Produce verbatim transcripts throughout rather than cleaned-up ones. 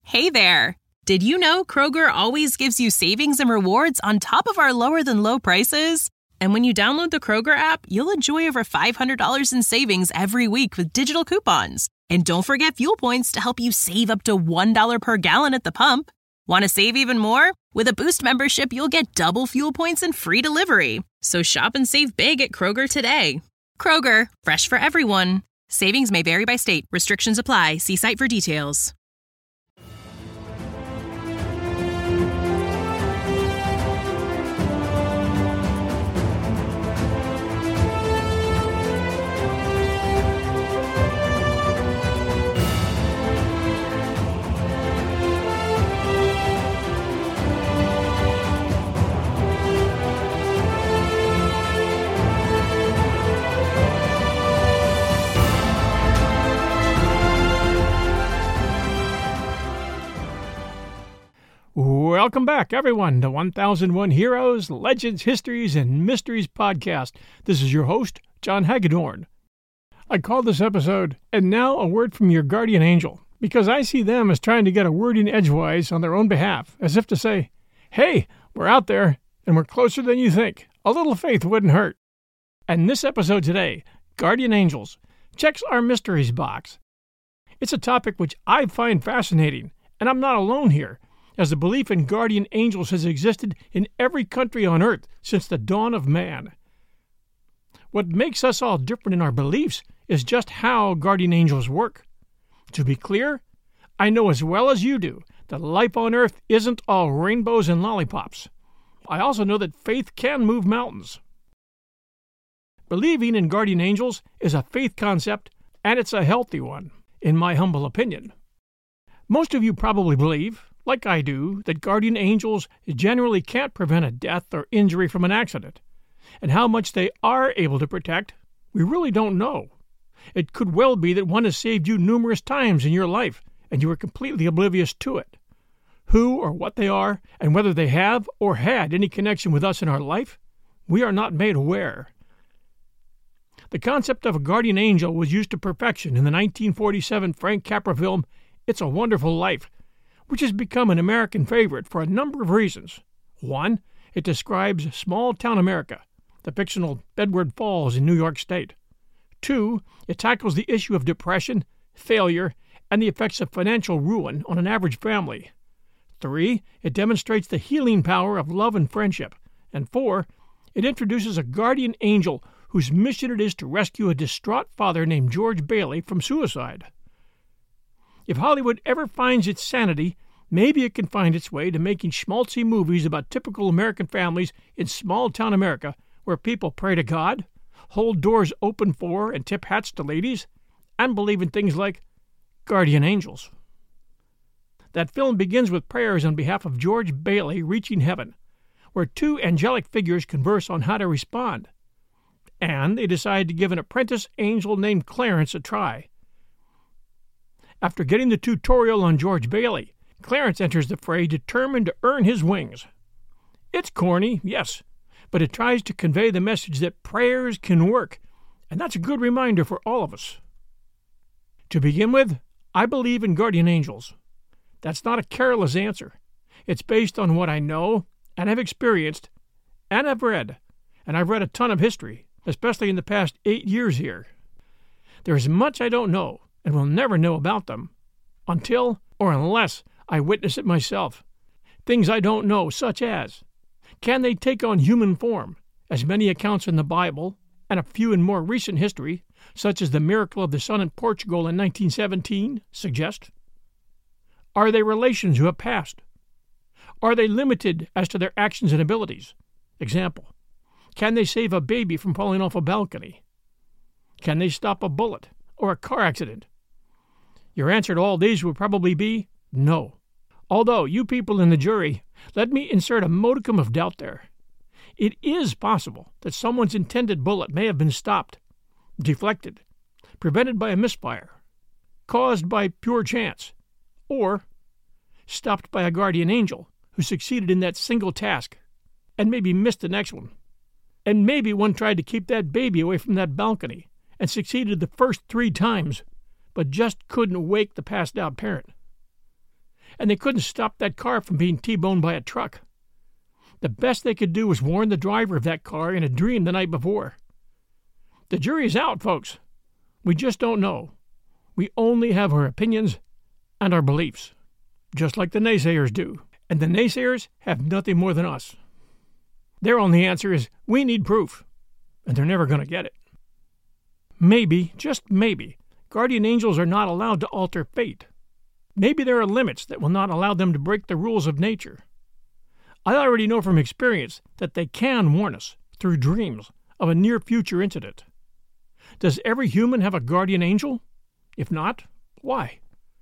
Hey there! Did you know Kroger always gives you savings and rewards on top of our lower-than-low prices? And when you download the Kroger app, you'll enjoy over five hundred dollars in savings every week with digital coupons. And don't forget fuel points to help you save up to one dollar per gallon at the pump. Want to save even more? With a Boost membership, you'll get double fuel points and free delivery. So shop and save big at Kroger today. Kroger, fresh for everyone. Savings may vary by state. Restrictions apply. See site for details. Welcome back, everyone, to one thousand one Heroes, Legends, Histories, and Mysteries podcast. This is your host, John Hagedorn. I call this episode, And Now a Word from Your Guardian Angel, because I see them as trying to get a word in edgewise on their own behalf, as if to say, hey, we're out there, and we're closer than you think. A little faith wouldn't hurt. And this episode today, Guardian Angels, checks our mysteries box. It's a topic which I find fascinating, and I'm not alone here, as the belief in guardian angels has existed in every country on earth since the dawn of man. What makes us all different in our beliefs is just how guardian angels work. To be clear, I know as well as you do that life on earth isn't all rainbows and lollipops. I also know that faith can move mountains. Believing in guardian angels is a faith concept, and it's a healthy one, in my humble opinion. Most of you probably believe, like I do, that guardian angels generally can't prevent a death or injury from an accident. And how much they are able to protect, we really don't know. It could well be that one has saved you numerous times in your life, and you are completely oblivious to it. Who or what they are, and whether they have or had any connection with us in our life, we are not made aware. The concept of a guardian angel was used to perfection in the nineteen forty-seven Frank Capra film, It's a Wonderful Life, which has become an American favorite for a number of reasons. One, it describes small-town America, the fictional Bedford Falls in New York State. Two, it tackles the issue of depression, failure, and the effects of financial ruin on an average family. Three, it demonstrates the healing power of love and friendship. And four, it introduces a guardian angel whose mission it is to rescue a distraught father named George Bailey from suicide. If Hollywood ever finds its sanity, maybe it can find its way to making schmaltzy movies about typical American families in small-town America where people pray to God, hold doors open for and tip hats to ladies, and believe in things like guardian angels. That film begins with prayers on behalf of George Bailey reaching heaven, where two angelic figures converse on how to respond. And they decide to give an apprentice angel named Clarence a try. After getting the tutorial on George Bailey, Clarence enters the fray determined to earn his wings. It's corny, yes, but it tries to convey the message that prayers can work, and that's a good reminder for all of us. To begin with, I believe in guardian angels. That's not a careless answer. It's based on what I know and have experienced and have read, and I've read a ton of history, especially in the past eight years here. There is much I don't know, and will never know about them, until or unless I witness it myself. Things I don't know, such as, can they take on human form, as many accounts in the Bible, and a few in more recent history, such as the miracle of the sun in Portugal in nineteen seventeen, suggest? Are they relations who have passed? Are they limited as to their actions and abilities? Example, can they save a baby from falling off a balcony? Can they stop a bullet or a car accident? Your answer to all these would probably be no. Although, you people in the jury, let me insert a modicum of doubt there. It is possible that someone's intended bullet may have been stopped, deflected, prevented by a misfire, caused by pure chance, or stopped by a guardian angel who succeeded in that single task and maybe missed the next one. And maybe one tried to keep that baby away from that balcony and succeeded the first three times, but just couldn't wake the passed-out parent. and they couldn't stop that car from being T-boned by a truck. The best they could do was warn the driver of that car in a dream the night before. The jury's out, folks. We just don't know. We only have our opinions and our beliefs, just like the naysayers do. And the naysayers have nothing more than us. Their only answer is, we need proof, and they're never going to get it. Maybe, just maybe, guardian angels are not allowed to alter fate. Maybe there are limits that will not allow them to break the rules of nature. I already know from experience that they can warn us, through dreams, of a near-future incident. Does every human have a guardian angel? If not, why?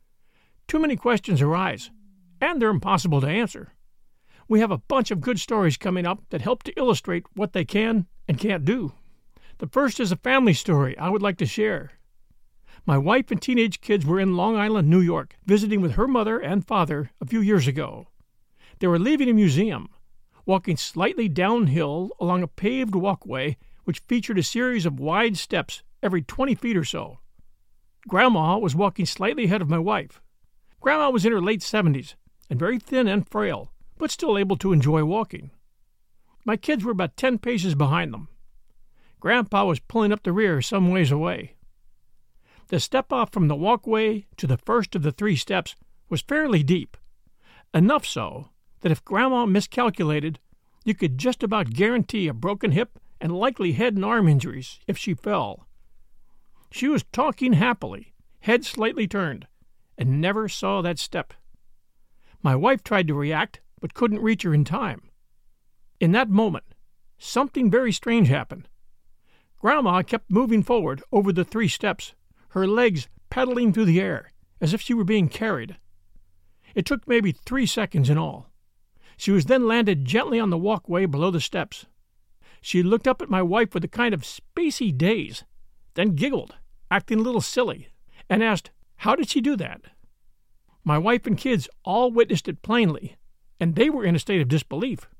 Too many questions arise, and they're impossible to answer. We have a bunch of good stories coming up that help to illustrate what they can and can't do. The first is a family story I would like to share. My wife and teenage kids were in Long Island, New York, visiting with her mother and father a few years ago. They were leaving a museum, walking slightly downhill along a paved walkway which featured a series of wide steps every twenty feet or so. Grandma was walking slightly ahead of my wife. Grandma was in her late seventies and very thin and frail, but still able to enjoy walking. My kids were about ten paces behind them. Grandpa was pulling up the rear some ways away. The step-off from the walkway to the first of the three steps was fairly deep, enough so that if Grandma miscalculated, you could just about guarantee a broken hip and likely head and arm injuries if she fell. She was talking happily, head slightly turned, and never saw that step. My wife tried to react, but couldn't reach her in time. In that moment, something very strange happened. Grandma kept moving forward over the three steps, her legs pedaling through the air, as if she were being carried. It took maybe three seconds in all. She was then landed gently on the walkway below the steps. She looked up at my wife with a kind of spacey daze, then giggled, acting a little silly, and asked, how did she do that? My wife and kids all witnessed it plainly, and they were in a state of disbelief.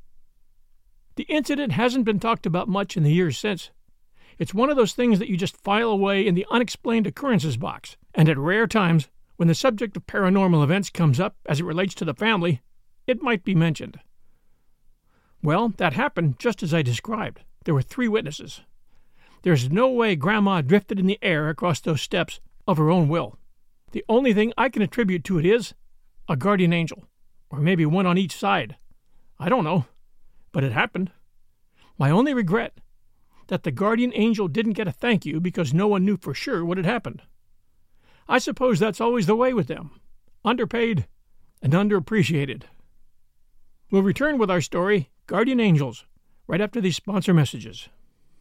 The incident hasn't been talked about much in the years since. It's one of those things that you just file away in the unexplained occurrences box, and at rare times, when the subject of paranormal events comes up as it relates to the family, it might be mentioned. Well, that happened just as I described. There were three witnesses. There's no way Grandma drifted in the air across those steps of her own will. The only thing I can attribute to it is a guardian angel, or maybe one on each side. I don't know, but it happened. My only regret that the guardian angel didn't get a thank you because no one knew for sure what had happened. I suppose that's always the way with them, underpaid and underappreciated. We'll return with our story, Guardian Angels, right after these sponsor messages.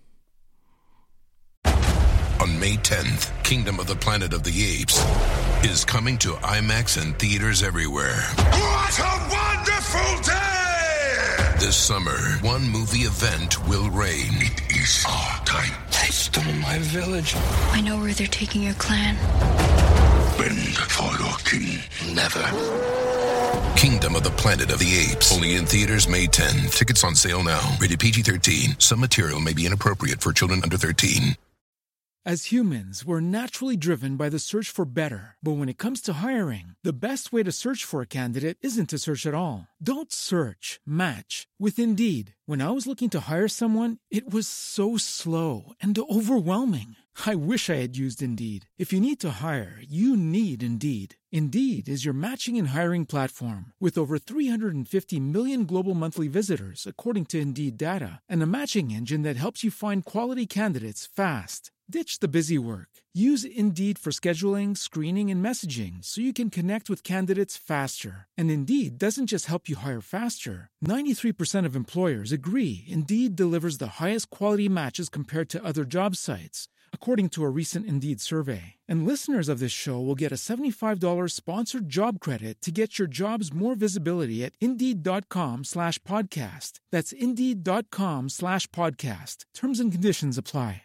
On May tenth, Kingdom of the Planet of the Apes is coming to IMAX and theaters everywhere. What a wonderful day! This summer, one movie event will reign. It is our time. They stole my village. I know where they're taking your clan. Bend for your king. Never. Kingdom of the Planet of the Apes. Only in theaters May tenth. Tickets on sale now. Rated P G thirteen. Some material may be inappropriate for children under thirteen. As humans, we're naturally driven by the search for better. But when it comes to hiring, the best way to search for a candidate isn't to search at all. Don't search, match with Indeed. When I was looking to hire someone, it was so slow and overwhelming. I wish I had used Indeed. If you need to hire, you need Indeed. Indeed is your matching and hiring platform with over three hundred fifty million global monthly visitors, according to Indeed data, and a matching engine that helps you find quality candidates fast. Ditch the busy work. Use Indeed for scheduling, screening, and messaging so you can connect with candidates faster. And Indeed doesn't just help you hire faster. ninety-three percent of employers agree Indeed delivers the highest quality matches compared to other job sites, according to a recent Indeed survey. And listeners of this show will get a seventy-five dollars sponsored job credit to get your jobs more visibility at Indeed.com slash podcast. That's Indeed.com slash podcast. Terms and conditions apply.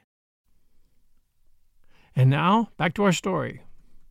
And now, back to our story.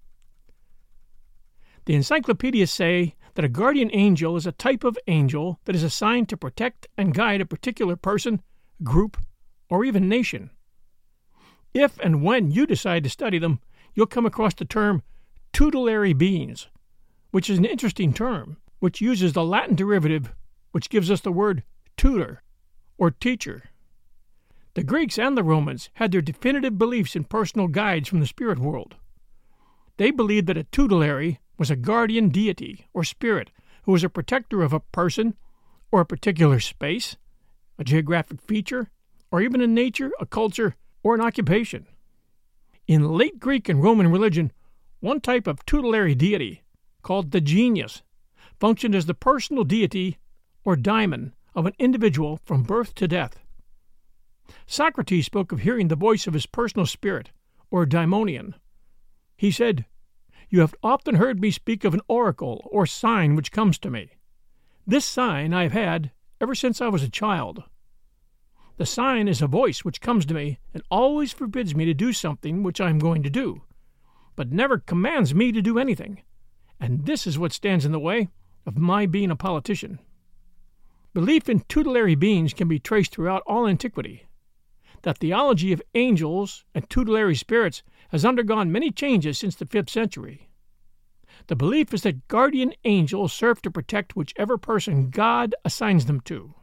The encyclopedias say that a guardian angel is a type of angel that is assigned to protect and guide a particular person, group, or even nation. If and when you decide to study them, you'll come across the term tutelary beings, which is an interesting term, which uses the Latin derivative which gives us the word tutor or teacher. The Greeks and the Romans had their definitive beliefs in personal guides from the spirit world. They believed that a tutelary was a guardian deity or spirit who was a protector of a person or a particular space, a geographic feature, or even a nature, a culture, or an occupation. In late Greek and Roman religion, one type of tutelary deity, called the genius, functioned as the personal deity or daimon of an individual from birth to death. Socrates spoke of hearing the voice of his personal spirit, or daimonion. He said, "You have often heard me speak of an oracle or sign which comes to me. This sign I have had ever since I was a child. The sign is a voice which comes to me and always forbids me to do something which I am going to do, but never commands me to do anything, and this is what stands in the way of my being a politician." Belief in tutelary beings can be traced throughout all antiquity. The theology of angels and tutelary spirits has undergone many changes since the fifth century. The belief is that guardian angels serve to protect whichever person God assigns them to.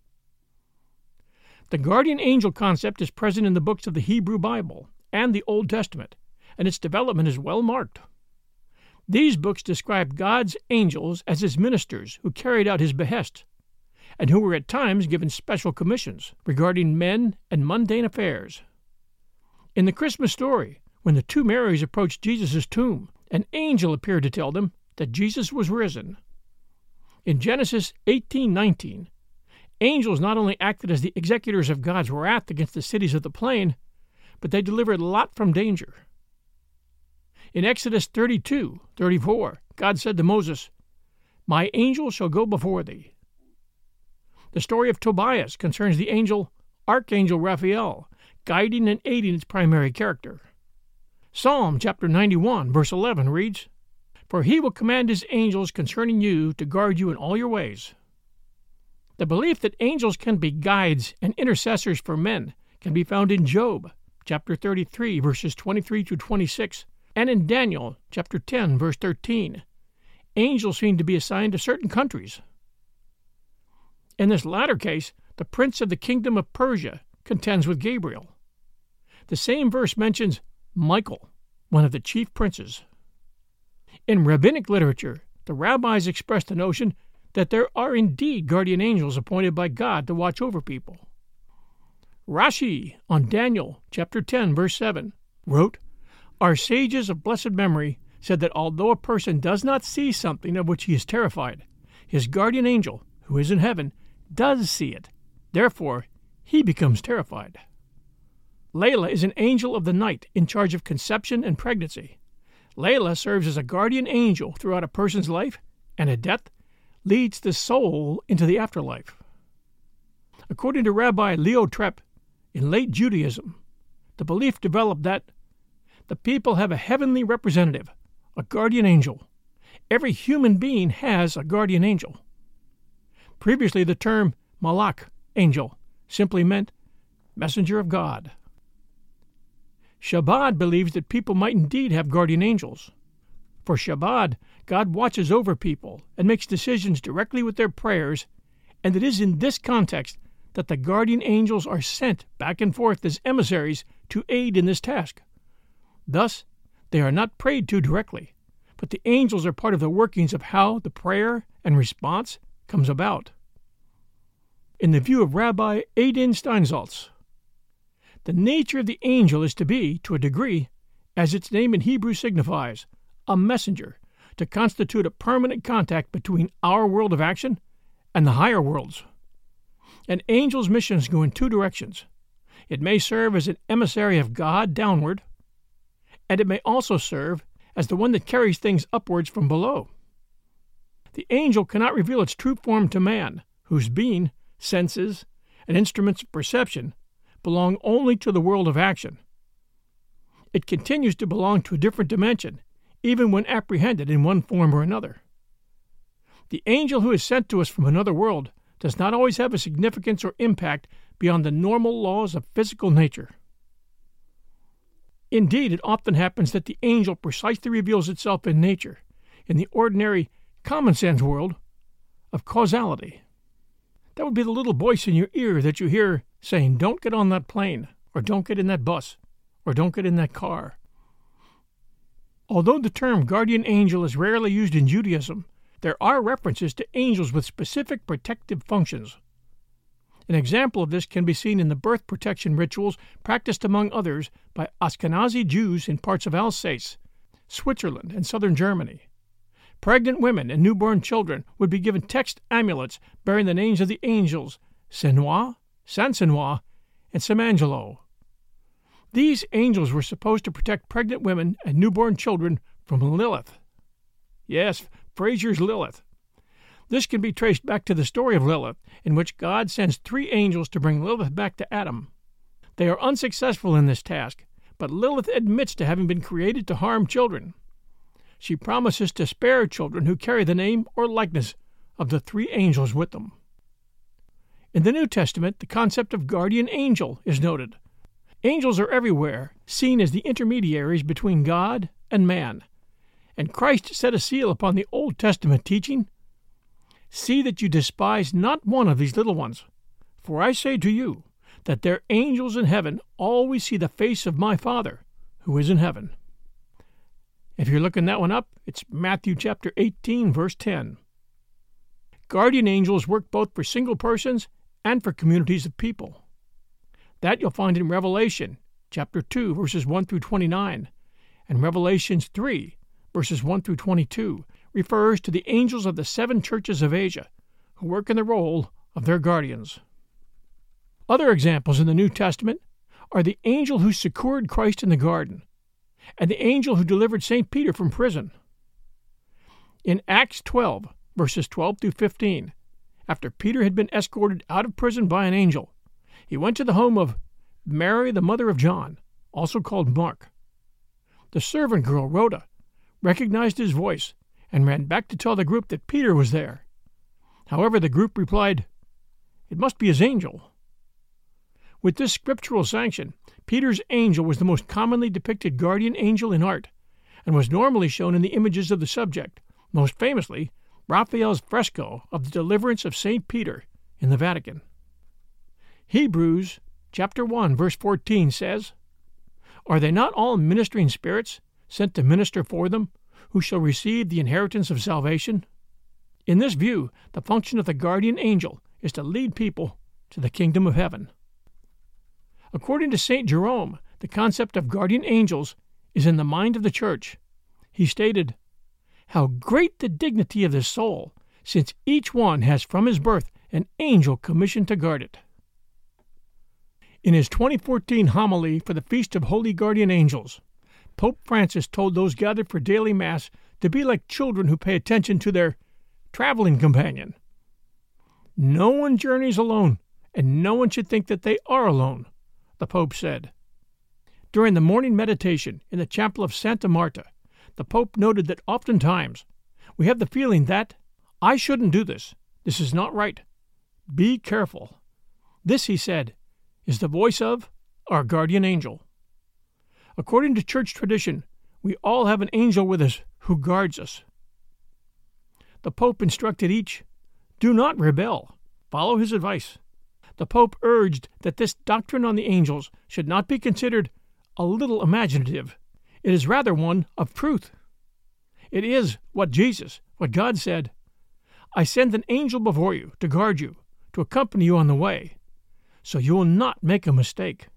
The guardian angel concept is present in the books of the Hebrew Bible and the Old Testament, and its development is well marked. These books describe God's angels as his ministers who carried out his behest, and who were at times given special commissions regarding men and mundane affairs. In the Christmas story, when the two Marys approached Jesus' tomb, an angel appeared to tell them that Jesus was risen. In Genesis eighteen nineteen, angels not only acted as the executors of God's wrath against the cities of the plain, but they delivered Lot from danger. In Exodus thirty-two thirty-four, God said to Moses, "My angel shall go before thee." The story of Tobias concerns the angel Archangel Raphael, guiding and aiding its primary character. Psalm chapter ninety-one, verse eleven reads, "For he will command his angels concerning you to guard you in all your ways." The belief that angels can be guides and intercessors for men can be found in Job chapter thirty-three, verses twenty-three to twenty-six, and in Daniel chapter ten, verse thirteen. Angels seem to be assigned to certain countries. In this latter case, the prince of the kingdom of Persia contends with Gabriel. The same verse mentions Michael, one of the chief princes. In rabbinic literature, the rabbis express the notion that there are indeed guardian angels appointed by God to watch over people. Rashi, on Daniel chapter ten, verse seven, wrote, "Our sages of blessed memory said that although a person does not see something of which he is terrified, his guardian angel, who is in heaven, does see it. Therefore, he becomes terrified." Layla is an angel of the night in charge of conception and pregnancy. Layla serves as a guardian angel throughout a person's life, and at death leads the soul into the afterlife. According to Rabbi Leo Trepp, in late Judaism, the belief developed that the people have a heavenly representative, a guardian angel. Every human being has a guardian angel. Previously, the term malach, angel, simply meant messenger of God. Chabad believes that people might indeed have guardian angels. For Chabad, God watches over people and makes decisions directly with their prayers, and it is in this context that the guardian angels are sent back and forth as emissaries to aid in this task. Thus, they are not prayed to directly, but the angels are part of the workings of how the prayer and response comes about. In the view of Rabbi Adin Steinsaltz, the nature of the angel is to be, to a degree, as its name in Hebrew signifies, a messenger, to constitute a permanent contact between our world of action and the higher worlds. An angel's missions go in two directions. It may serve as an emissary of God downward, and it may also serve as the one that carries things upwards from below. The angel cannot reveal its true form to man, whose being, senses, and instruments of perception belong only to the world of action. It continues to belong to a different dimension, even when apprehended in one form or another. The angel who is sent to us from another world does not always have a significance or impact beyond the normal laws of physical nature. Indeed, it often happens that the angel precisely reveals itself in nature, in the ordinary common sense world of causality. That would be the little voice in your ear that you hear saying, don't get on that plane, or don't get in that bus, or don't get in that car. Although the term guardian angel is rarely used in Judaism, there are references to angels with specific protective functions. An example of this can be seen in the birth protection rituals practiced among others by Ashkenazi Jews in parts of Alsace, Switzerland, and southern Germany. Pregnant women and newborn children would be given text amulets bearing the names of the angels Senois, Sansenois, and Samangelo. These angels were supposed to protect pregnant women and newborn children from Lilith. Yes, Fraser's Lilith. This can be traced back to the story of Lilith, in which God sends three angels to bring Lilith back to Adam. They are unsuccessful in this task, but Lilith admits to having been created to harm children. She promises to spare children who carry the name or likeness of the three angels with them. In the New Testament, the concept of guardian angel is noted. Angels are everywhere, seen as the intermediaries between God and man, and Christ set a seal upon the Old Testament teaching, "See that you despise not one of these little ones, for I say to you that their angels in heaven always see the face of my Father who is in heaven." If you're looking that one up, it's Matthew chapter eighteen, verse ten. Guardian angels work both for single persons and for communities of people. That you'll find in Revelation chapter two, verses one through twenty-nine, and Revelations three, verses one through twenty-two, refers to the angels of the seven churches of Asia, who work in the role of their guardians. Other examples in the New Testament are the angel who succored Christ in the garden, and the angel who delivered Saint Peter from prison. In Acts twelve, verses twelve through fifteen, after Peter had been escorted out of prison by an angel, he went to the home of Mary, the mother of John, also called Mark. The servant girl, Rhoda, recognized his voice and ran back to tell the group that Peter was there. However, the group replied, "It must be his angel." With this scriptural sanction, Peter's angel was the most commonly depicted guardian angel in art, and was normally shown in the images of the subject, most famously Raphael's fresco of the deliverance of Saint Peter in the Vatican. Hebrews chapter one, verse fourteen says, "Are they not all ministering spirits sent to minister for them, who shall receive the inheritance of salvation?" In this view, the function of the guardian angel is to lead people to the kingdom of heaven. According to Saint Jerome, the concept of guardian angels is in the mind of the Church. He stated, "How great the dignity of the soul, since each one has from his birth an angel commissioned to guard it." In his twenty fourteen homily for the Feast of Holy Guardian Angels, Pope Francis told those gathered for daily Mass to be like children who pay attention to their traveling companion. No one journeys alone, and no one should think that they are alone, the Pope said. During the morning meditation in the chapel of Santa Marta, the Pope noted that oftentimes we have the feeling that, "I shouldn't do this. This is not right. Be careful." This, he said, is the voice of our guardian angel. According to church tradition, we all have an angel with us who guards us. The Pope instructed each, "Do not rebel. Follow his advice." The Pope urged that this doctrine on the angels should not be considered a little imaginative. It is rather one of truth. It is what Jesus, what God said, "I send an angel before you to guard you, to accompany you on the way, so you will not make a mistake."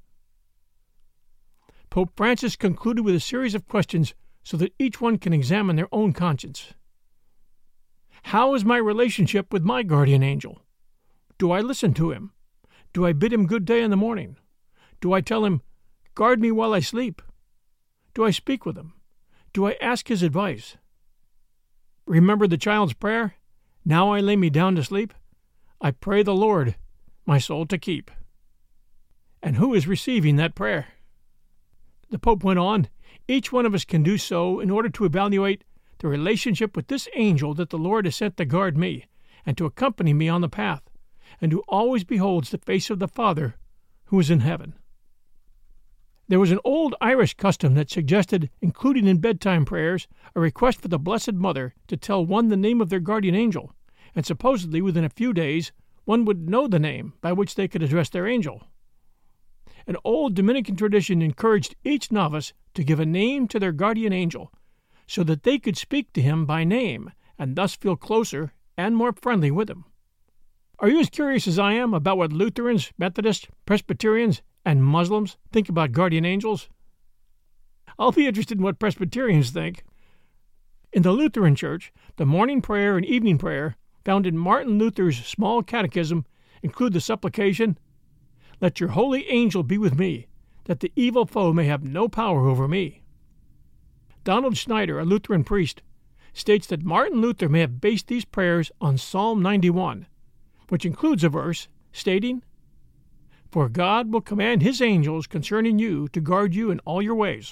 Pope Francis concluded with a series of questions so that each one can examine their own conscience. How is my relationship with my guardian angel? Do I listen to him? Do I bid him good day in the morning? Do I tell him, "Guard me while I sleep"? Do I speak with him? Do I ask his advice? Remember the child's prayer? "Now I lay me down to sleep. I pray the Lord my soul to keep." And who is receiving that prayer? The Pope went on, "Each one of us can do so in order to evaluate the relationship with this angel that the Lord has sent to guard me and to accompany me on the path, and who always beholds the face of the Father who is in heaven." There was an old Irish custom that suggested including in bedtime prayers a request for the Blessed Mother to tell one the name of their guardian angel, and supposedly within a few days one would know the name by which they could address their angel. An old Dominican tradition encouraged each novice to give a name to their guardian angel so that they could speak to him by name and thus feel closer and more friendly with him. Are you as curious as I am about what Lutherans, Methodists, Presbyterians, and Muslims think about guardian angels? I'll be interested in what Presbyterians think. In the Lutheran Church, the morning prayer and evening prayer found in Martin Luther's Small Catechism include the supplication, "Let your holy angel be with me, that the evil foe may have no power over me." Donald Schneider, a Lutheran priest, states that Martin Luther may have based these prayers on Psalm ninety-one, which includes a verse stating, "For God will command his angels concerning you to guard you in all your ways.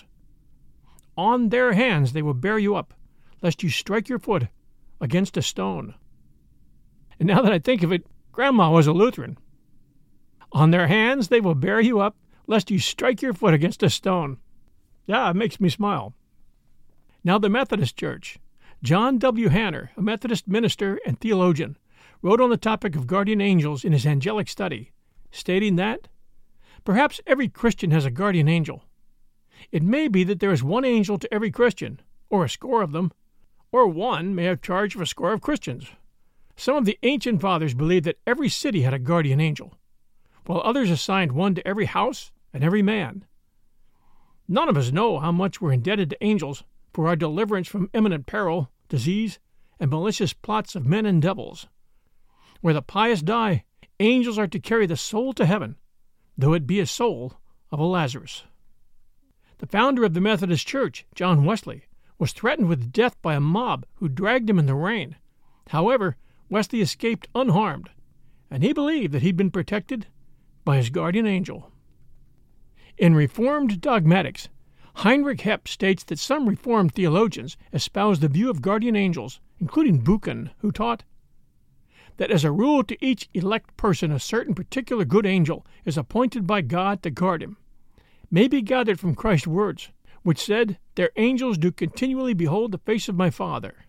On their hands they will bear you up, lest you strike your foot against a stone." And now that I think of it, Grandma was a Lutheran. On their hands they will bear you up, lest you strike your foot against a stone. Yeah, it makes me smile. Now the Methodist Church. John W. Hanner, a Methodist minister and theologian, wrote on the topic of guardian angels in his angelic study, stating that, "Perhaps every Christian has a guardian angel. It may be that there is one angel to every Christian, or a score of them, or one may have charge of a score of Christians. Some of the ancient fathers believed that every city had a guardian angel, while others assigned one to every house and every man. None of us know how much we're indebted to angels for our deliverance from imminent peril, disease, and malicious plots of men and devils. Where the pious die, angels are to carry the soul to heaven, though it be a soul of a Lazarus." The founder of the Methodist Church, John Wesley, was threatened with death by a mob who dragged him in the rain. However, Wesley escaped unharmed, and he believed that he'd been protected by his guardian angel. In Reformed Dogmatics, Heinrich Hepp states that some Reformed theologians espouse the view of guardian angels, including Buchan, who taught that as a rule to each elect person a certain particular good angel is appointed by God to guard him, may be gathered from Christ's words, which said, "Their angels do continually behold the face of my Father."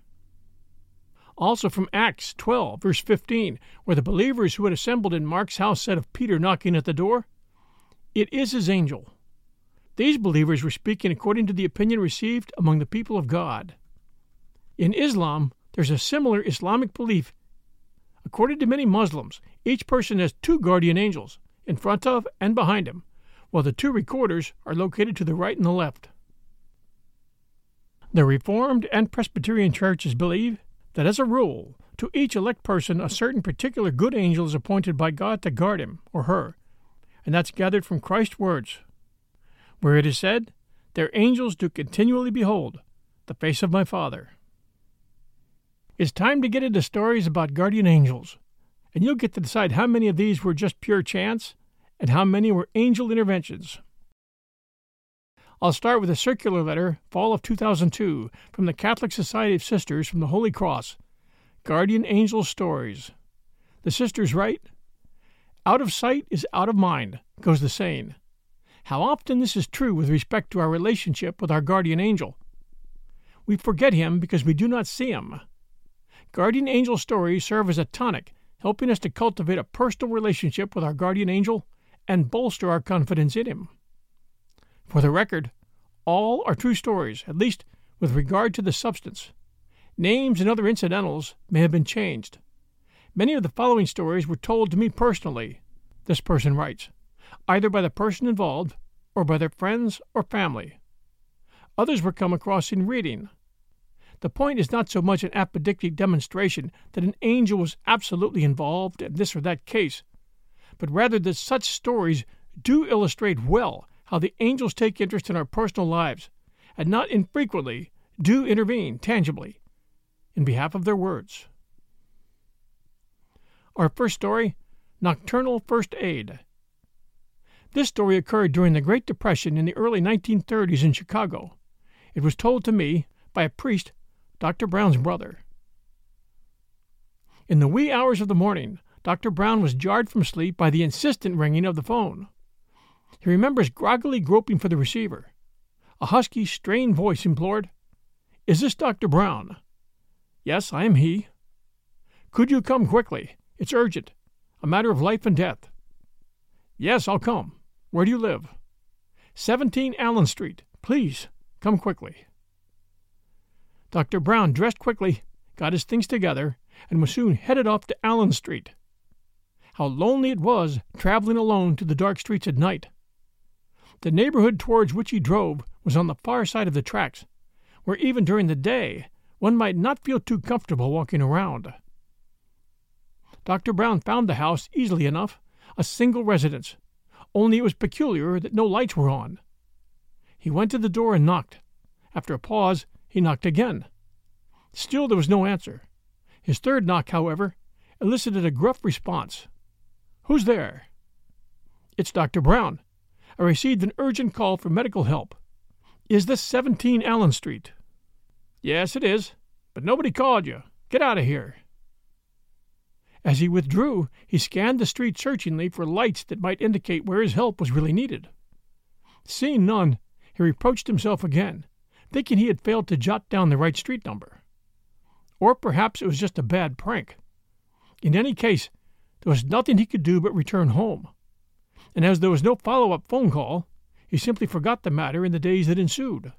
Also from Acts twelve, verse fifteen, where the believers who had assembled in Mark's house said of Peter knocking at the door, "It is his angel." These believers were speaking according to the opinion received among the people of God. In Islam, there's a similar Islamic belief. According to many Muslims, each person has two guardian angels, in front of and behind him, while the two recorders are located to the right and the left. The Reformed and Presbyterian churches believe that as a rule, to each elect person a certain particular good angel is appointed by God to guard him or her, and that's gathered from Christ's words, where it is said, "Their angels do continually behold the face of my Father." It's time to get into stories about guardian angels, and you'll get to decide how many of these were just pure chance and how many were angel interventions. I'll start with a circular letter, fall of two thousand two, from the Catholic Society of Sisters from the Holy Cross, Guardian Angel Stories. The sisters write, "Out of sight is out of mind," goes the saying. How often this is true with respect to our relationship with our guardian angel. We forget him because we do not see him. Guardian angel stories serve as a tonic, helping us to cultivate a personal relationship with our guardian angel and bolster our confidence in him. For the record, all are true stories, at least with regard to the substance. Names and other incidentals may have been changed. Many of the following stories were told to me personally, this person writes, either by the person involved or by their friends or family. Others were come across in reading. The point is not so much an apodictic demonstration that an angel was absolutely involved in this or that case, but rather that such stories do illustrate well how the angels take interest in our personal lives, and not infrequently do intervene tangibly in behalf of their words. Our first story, Nocturnal First Aid. This story occurred during the Great Depression in the early nineteen thirties in Chicago. It was told to me by a priest, Doctor Brown's brother. In the wee hours of the morning, Doctor Brown was jarred from sleep by the insistent ringing of the phone. He remembers groggily groping for the receiver. A husky, strained voice implored, "Is this Doctor Brown?" "Yes, I am he." "Could you come quickly? It's urgent. A matter of life and death." "Yes, I'll come. Where do you live?" seventeen Allen Street. Please, come quickly." Doctor Brown dressed quickly, got his things together, and was soon headed off to Allen Street. How lonely it was traveling alone to the dark streets at night. The neighborhood towards which he drove was on the far side of the tracks, where even during the day one might not feel too comfortable walking around. Doctor Brown found the house easily enough, a single residence, only it was peculiar that no lights were on. He went to the door and knocked. After a pause, he knocked again. Still there was no answer. His third knock, however, elicited a gruff response. "Who's there?" "It's Doctor Brown. I received an urgent call for medical help. Is this seventeen Allen Street?" "Yes, it is. But nobody called you. Get out of here." As he withdrew, he scanned the street searchingly for lights that might indicate where his help was really needed. Seeing none, he reproached himself again, thinking he had failed to jot down the right street number. Or perhaps it was just a bad prank. In any case, there was nothing he could do but return home. And as there was no follow-up phone call, he simply forgot the matter in the days that ensued.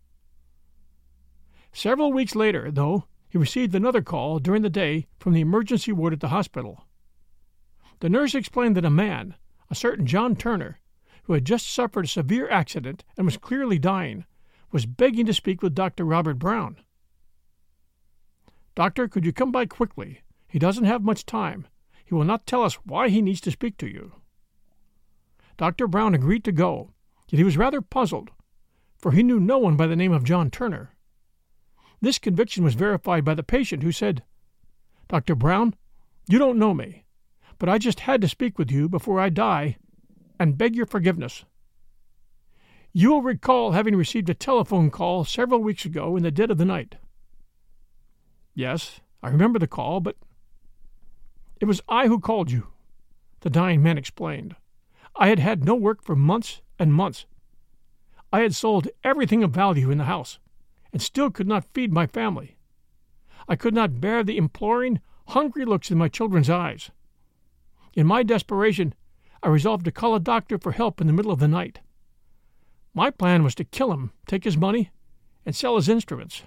Several weeks later, though, he received another call during the day from the emergency ward at the hospital. The nurse explained that a man, a certain John Turner, who had just suffered a severe accident and was clearly dying, was begging to speak with Doctor Robert Brown. "Doctor, could you come by quickly? He doesn't have much time. He will not tell us why he needs to speak to you." Doctor Brown agreed to go, yet he was rather puzzled, for he knew no one by the name of John Turner. This conviction was verified by the patient, who said, "Doctor Brown, you don't know me, but I just had to speak with you before I die and beg your forgiveness. You will recall having received a telephone call several weeks ago in the dead of the night." "Yes, I remember the call, but—" "It was I who called you," the dying man explained. "I had had no work for months and months. I had sold everything of value in the house, and still could not feed my family. I could not bear the imploring, hungry looks in my children's eyes. In my desperation, I resolved to call a doctor for help in the middle of the night. My plan was to kill him, take his money, and sell his instruments."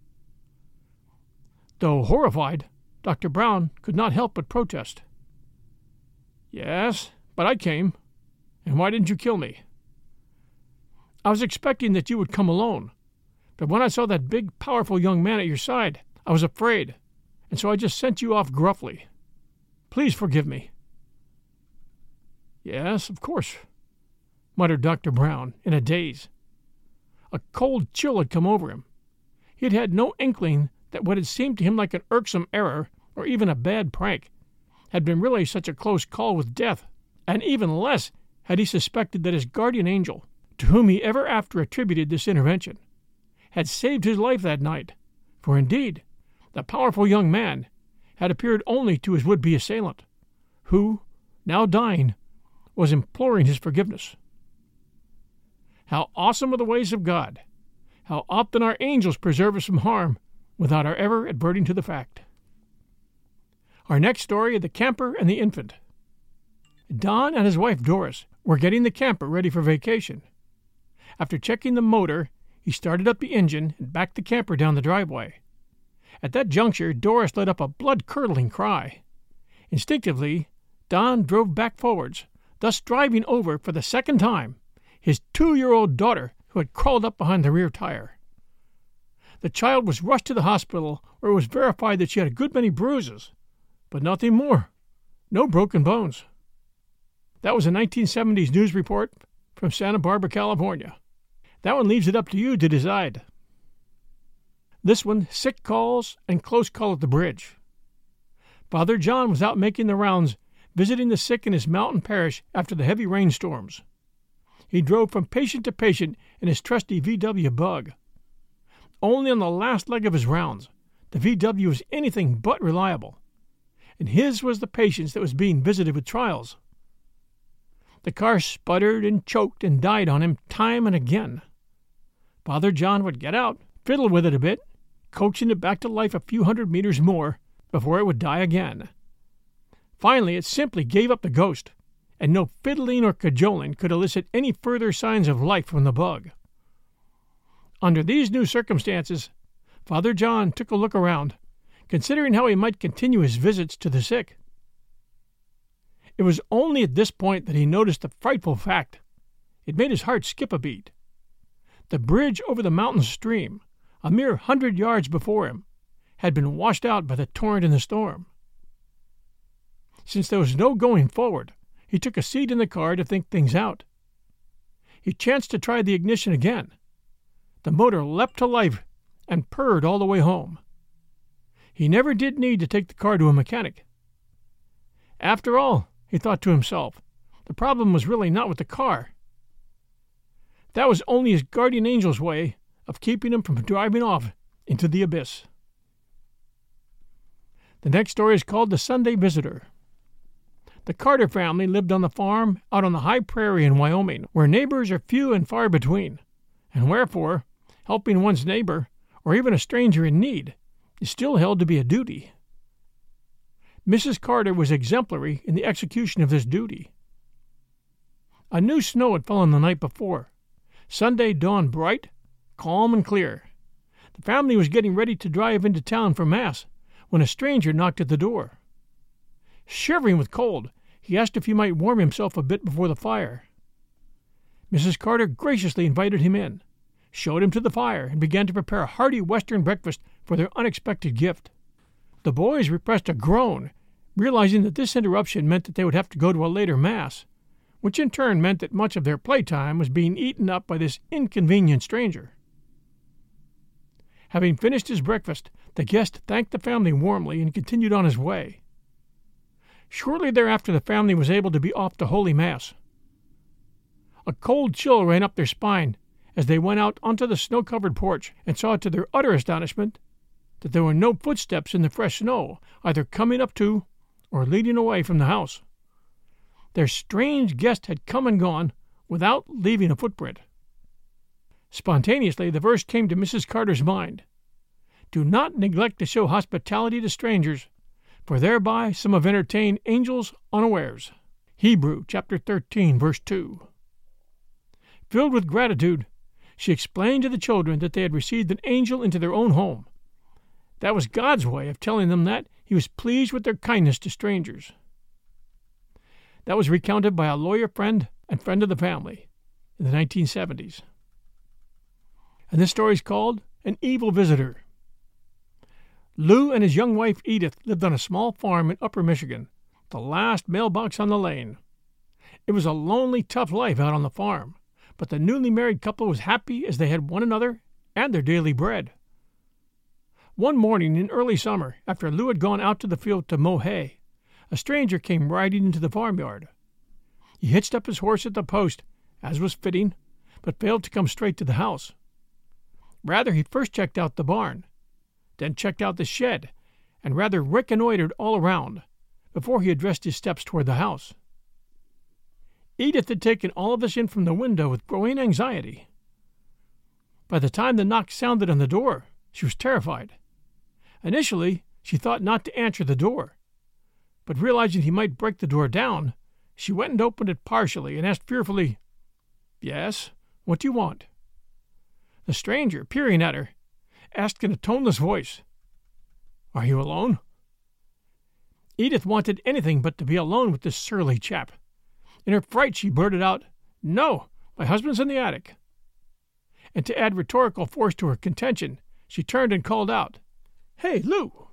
Though horrified, Doctor Brown could not help but protest. "Yes, but I came. And why didn't you kill me?" "I was expecting that you would come alone, but when I saw that big, powerful young man at your side, I was afraid, and so I just sent you off gruffly. Please forgive me." "Yes, of course," muttered Doctor Brown in a daze. A cold chill had come over him. He had had no inkling that what had seemed to him like an irksome error, or even a bad prank, had been really such a close call with death, and even less had he suspected that his guardian angel, to whom he ever after attributed this intervention, had saved his life that night, for indeed the powerful young man had appeared only to his would-be assailant, who, now dying, was imploring his forgiveness. How awesome are the ways of God! How often our angels preserve us from harm without our ever adverting to the fact. Our next story, The Camper and the Infant. Don and his wife Doris were getting the camper ready for vacation. After checking the motor, he started up the engine and backed the camper down the driveway. At that juncture, Doris let up a blood-curdling cry. Instinctively, Don drove back forwards, thus driving over, for the second time, his two-year-old daughter, who had crawled up behind the rear tire. The child was rushed to the hospital, where it was verified that she had a good many bruises, but nothing more. No broken bones. That was a nineteen seventies news report from Santa Barbara, California. That one leaves it up to you to decide. This one, sick calls and close call at the bridge. Father John was out making the rounds, visiting the sick in his mountain parish after the heavy rainstorms. He drove from patient to patient in his trusty V W Bug. Only on the last leg of his rounds, the V W was anything but reliable, and his was the patience that was being visited with trials. The car sputtered and choked and died on him time and again. Father John would get out, fiddle with it a bit, coaxing it back to life a few hundred meters more before it would die again. Finally, it simply gave up the ghost, and no fiddling or cajoling could elicit any further signs of life from the bug. Under these new circumstances, Father John took a look around, considering how he might continue his visits to the sick. It was only at this point that he noticed the frightful fact. It made his heart skip a beat. The bridge over the mountain stream, a mere hundred yards before him, had been washed out by the torrent in the storm. Since there was no going forward, he took a seat in the car to think things out. He chanced to try the ignition again. The motor leapt to life and purred all the way home. He never did need to take the car to a mechanic. After all, he thought to himself, the problem was really not with the car. That was only his guardian angel's way of keeping him from driving off into the abyss. The next story is called The Sunday Visitor. The Carter family lived on the farm out on the high prairie in Wyoming, where neighbors are few and far between, and wherefore helping one's neighbor, or even a stranger in need, is still held to be a duty. Missus Carter was exemplary in the execution of this duty. A new snow had fallen the night before. Sunday dawned bright, calm, and clear. The family was getting ready to drive into town for Mass when a stranger knocked at the door. Shivering with cold, he asked if he might warm himself a bit before the fire. Missus Carter graciously invited him in, showed him to the fire, and began to prepare a hearty Western breakfast for their unexpected gift. The boys repressed a groan, realizing that this interruption meant that they would have to go to a later Mass, which in turn meant that much of their playtime was being eaten up by this inconvenient stranger. Having finished his breakfast, the guest thanked the family warmly and continued on his way. Shortly thereafter the family was able to be off to Holy Mass. A cold chill ran up their spine as they went out onto the snow-covered porch and saw to their utter astonishment that there were no footsteps in the fresh snow, either coming up to or leading away from the house. Their strange guest had come and gone without leaving a footprint. Spontaneously the verse came to Missus Carter's mind. Do not neglect to show hospitality to strangers, for thereby some have entertained angels unawares. Hebrew chapter thirteen, verse two. Filled with gratitude, she explained to the children that they had received an angel into their own home. That was God's way of telling them that he was pleased with their kindness to strangers. That was recounted by a lawyer friend and friend of the family in the nineteen seventies. And this story is called An Evil Visitor. Lou and his young wife Edith lived on a small farm in Upper Michigan, the last mailbox on the lane. It was a lonely, tough life out on the farm, but the newly married couple was happy as they had one another and their daily bread. One morning in early summer, after Lou had gone out to the field to mow hay, a stranger came riding into the farmyard. He hitched up his horse at the post, as was fitting, but failed to come straight to the house. Rather, he first checked out the barn, then checked out the shed, and rather reconnoitered all around before he addressed his steps toward the house. Edith had taken all of this in from the window with growing anxiety. By the time the knock sounded on the door, she was terrified. Initially, she thought not to answer the door, but realizing he might break the door down, she went and opened it partially and asked fearfully, "Yes, what do you want?" The stranger, peering at her, asked in a toneless voice, "Are you alone?" Edith wanted anything but to be alone with this surly chap. In her fright she blurted out, "No, my husband's in the attic." And to add rhetorical force to her contention, she turned and called out, "Hey, Lou!"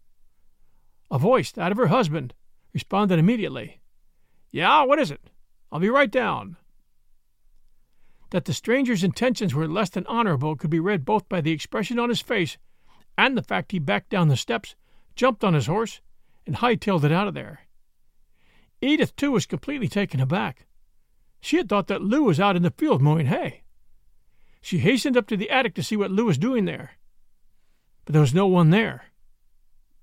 A voice, that of her husband, responded immediately, "Yeah, what is it? I'll be right down." That the stranger's intentions were less than honorable could be read both by the expression on his face and the fact he backed down the steps, jumped on his horse, and hightailed it out of there. Edith, too, was completely taken aback. She had thought that Lou was out in the field mowing hay. She hastened up to the attic to see what Lou was doing there, but there was no one there.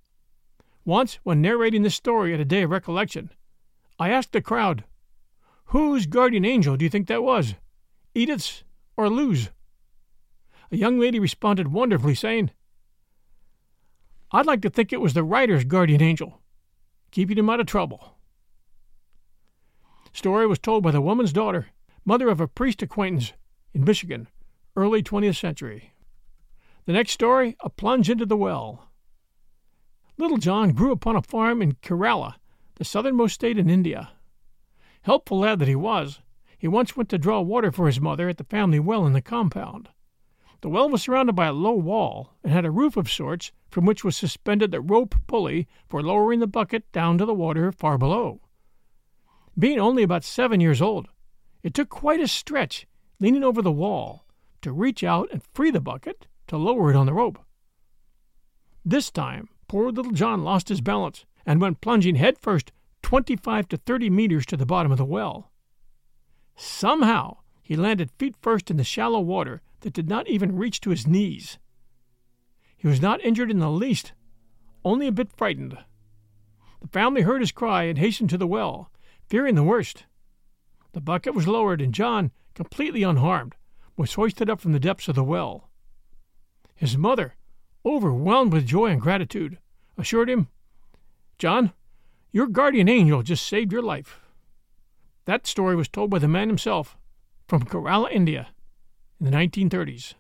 Once, when narrating this story at a day of recollection, I asked the crowd, Whose guardian angel do you think that was? Edith's or Lou's? A young lady responded wonderfully, saying, I'd like to think it was the writer's guardian angel, keeping him out of trouble. Story was told by the woman's daughter, mother of a priest acquaintance in Michigan, early twentieth century. The next story, a plunge into the well. Little John grew upon a farm in Kerala, the southernmost state in India. Helpful lad that he was, he once went to draw water for his mother at the family well in the compound. The well was surrounded by a low wall and had a roof of sorts from which was suspended the rope pulley for lowering the bucket down to the water far below. Being only about seven years old, it took quite a stretch, leaning over the wall, to reach out and free the bucket to lower it on the rope. This time, poor little John lost his balance and went plunging headfirst twenty-five to thirty meters to the bottom of the well. Somehow, he landed feet first in the shallow water that did not even reach to his knees. He was not injured in the least, only a bit frightened. The family heard his cry and hastened to the well, fearing the worst. The bucket was lowered, and John, completely unharmed, was hoisted up from the depths of the well. His mother, overwhelmed with joy and gratitude, assured him, John, your guardian angel just saved your life. That story was told by the man himself from Kerala, India, in the nineteen thirties.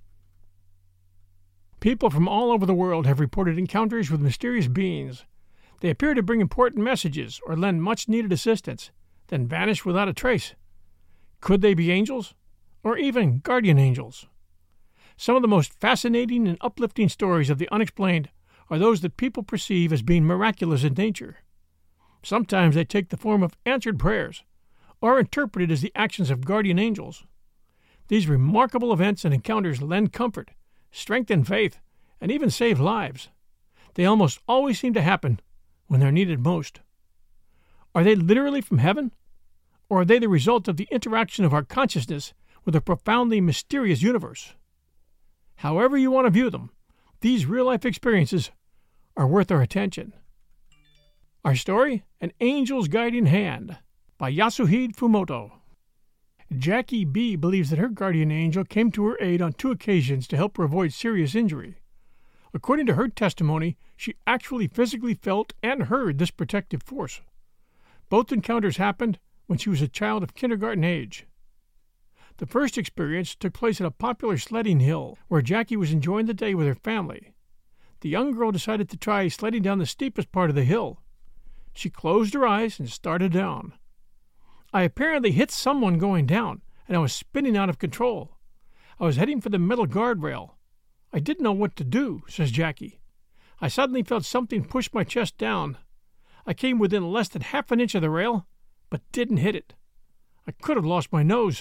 People from all over the world have reported encounters with mysterious beings. They appear to bring important messages or lend much-needed assistance, then vanish without a trace. Could they be angels, or even guardian angels? Some of the most fascinating and uplifting stories of the unexplained are those that people perceive as being miraculous in nature. Sometimes they take the form of answered prayers, or are interpreted as the actions of guardian angels. These remarkable events and encounters lend comfort, strengthen faith, and even save lives. They almost always seem to happen when they're needed most. Are they literally from heaven, or are they the result of the interaction of our consciousness with a profoundly mysterious universe? However you want to view them, these real-life experiences are worth our attention. Our story, An Angel's Guiding Hand, by Yasuhide Fumoto. Jackie B. believes that her guardian angel came to her aid on two occasions to help her avoid serious injury. According to her testimony, she actually physically felt and heard this protective force. Both encounters happened when she was a child of kindergarten age. The first experience took place at a popular sledding hill where Jackie was enjoying the day with her family. The young girl decided to try sledding down the steepest part of the hill. She closed her eyes and started down. I apparently hit someone going down, and I was spinning out of control. I was heading for the metal guardrail. I didn't know what to do, says Jackie. I suddenly felt something push my chest down. I came within less than half an inch of the rail, but didn't hit it. I could have lost my nose.